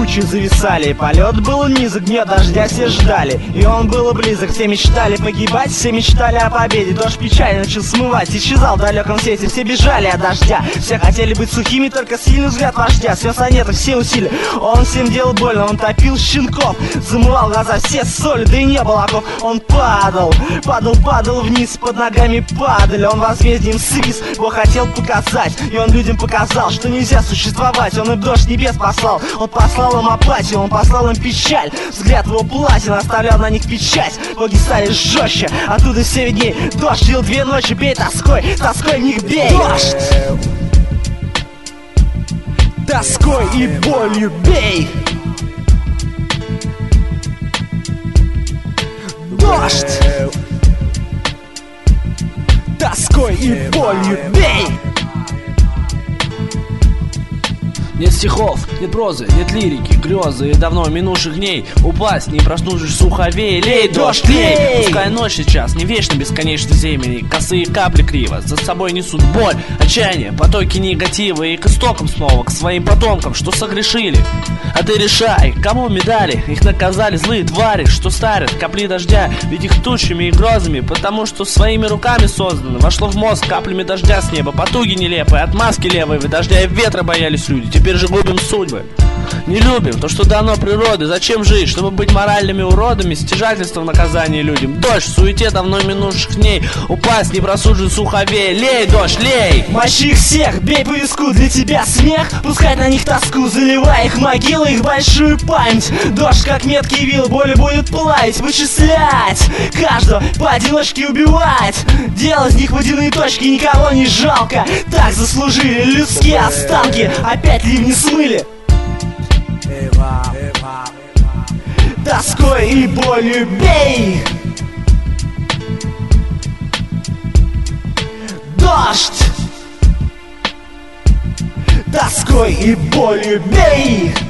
тучи зависали. Полет был низок, дня дождя все ждали. И он был близок, все мечтали погибать, все мечтали о победе. Дождь печаль начал смывать, исчезал в далеком свете. Все бежали от дождя, все хотели быть сухими, только сильный взгляд вождя. Все сонеты, все усилия, он всем делал больно. Он топил щенков, замывал глаза все соли, да и не было оков. Он падал, падал, падал вниз, под ногами падали. Он возмездием свис, Бог хотел показать, и он людям показал, что нельзя существовать. Он им дождь небес послал, он послал им апатию, он послал им печаль. Взгляд в его платье наставлял на них печать. Боги стали жестче, оттуда все видней. Дождь лил 2 ночи, бей тоской, тоской в них бей. Дождь! Тоской и болью бей! Дождь! Тоской и болью бей! Нет стихов, нет прозы, нет лирики, грезы и давно минувших дней. Упасть, не проснувшись суховей, лей, дождь, лей! Пускай ночь сейчас не вечно бесконечной земли. Косые капли криво за собой несут боль, отчаяние, потоки негатива. И к истокам снова, к своим потомкам, что согрешили. А ты решай, кому медали, их наказали злые твари, что старят капли дождя, ведь их тучами и грозами, потому что своими руками создано. Вошло в мозг каплями дождя с неба, потуги нелепые, отмазки левые, вы дождя и ветра боялись люди. Теперь же губим судьбы. Не любим то, что дано природой. Зачем жить, чтобы быть моральными уродами? Стяжательство в наказании людям. Дождь в суете давно минувших дней. Упасть не просужен суховей. Лей, дождь, лей! Мочи их всех, бей по виску, для тебя смех. Пускай на них тоску, заливай их могилы, их большую память. Дождь как меткий вил, боли будет плавить, вычислять, каждого поодиночке убивать. Делать из них водяные точки, никого не жалко. Так заслужили людские останки, опять ливни смыли. Тоской и болью бей! Дождь! Тоской и болью бей!